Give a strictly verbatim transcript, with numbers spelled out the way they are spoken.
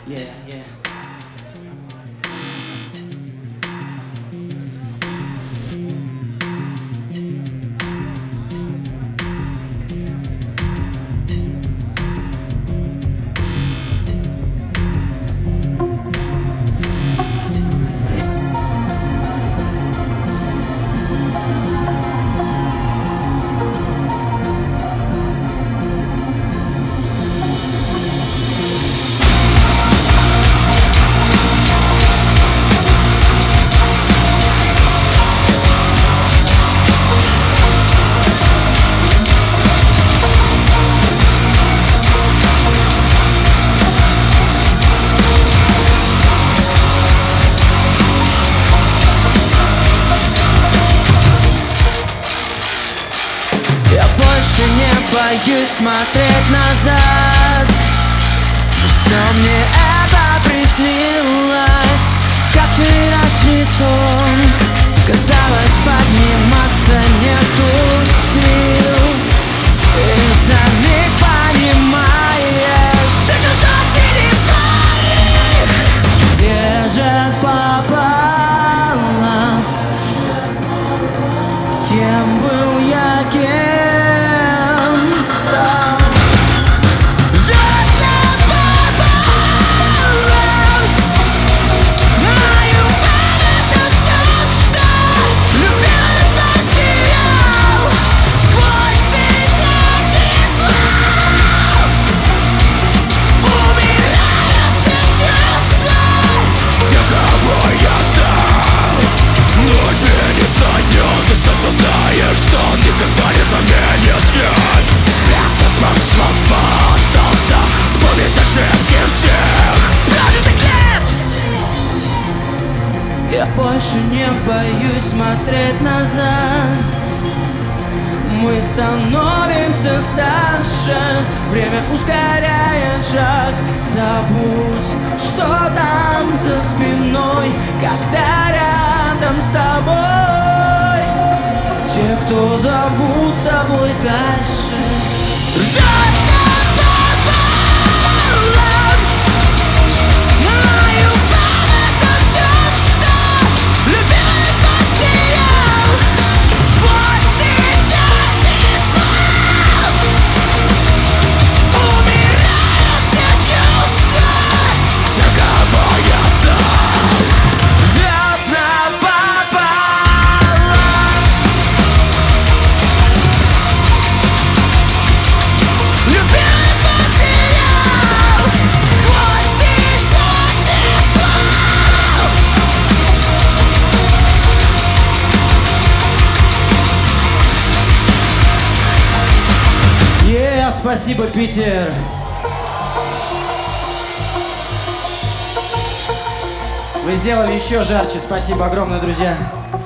Yeah, yeah. Не боюсь смотреть назад. Все мне это приснилось, как вчерашний сон. Казалось, подниматься нету сил, и за миг понимаешь, ты чужой среди своих. Режет пополам. Кем был я, кем? Знаешь, сон никогда не заменит кровь. След от прошлого остался, помнить ошибки всех прожитых лет. Я больше не боюсь смотреть назад. Мы становимся старше, время ускоряет шаг. Забудь, что там за спиной, когда рядом с тобой те, кто зовут собой дальше. Рвет пополам мою память о всем, что любил и потерял. Сквозь тысячи слов умирают все чувства, те, кого я знал. Рвет напополам. Любил и потерял сквозь тысячи слов. Yeah, спасибо, Питер. Вы сделали еще жарче. Спасибо огромное, друзья.